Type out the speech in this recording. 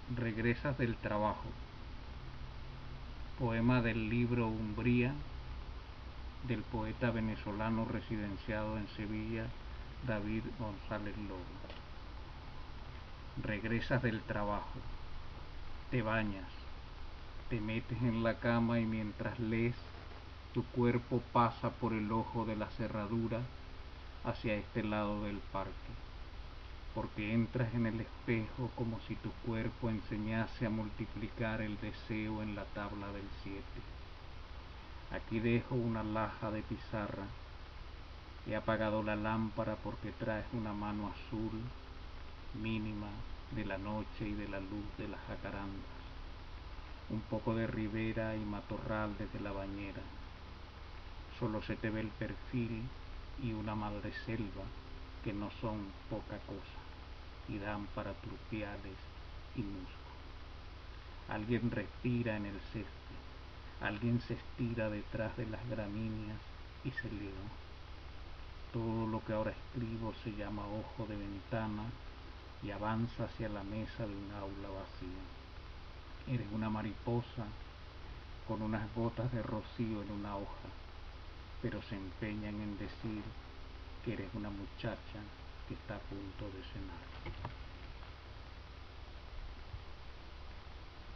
Regresas del trabajo. Poema del libro Umbría, del poeta venezolano residenciado en Sevilla, David González Lobo. Regresas del trabajo, te bañas, te metes en la cama y mientras lees, tu cuerpo pasa por el ojo de la cerradura hacia este lado del parque, porque entras en el espejo como si tu cuerpo enseñase a multiplicar el deseo en la tabla del 7. Aquí dejo una laja de pizarra. He apagado la lámpara porque traes una mano azul, mínima, de la noche y de la luz de las jacarandas. Un poco de ribera y matorral desde la bañera. Solo se te ve el perfil y una madreselva que no son poca cosa y dan para turpiales y musgo. Alguien respira en el césped, alguien se estira detrás de las gramíneas y se eleva. Todo lo que ahora escribo se llama ojo de ventana y avanza hacia la mesa de un aula vacía. Eres una mariposa con unas gotas de rocío en una hoja, pero se empeñan en decir que eres una muchacha que está a punto de cenar.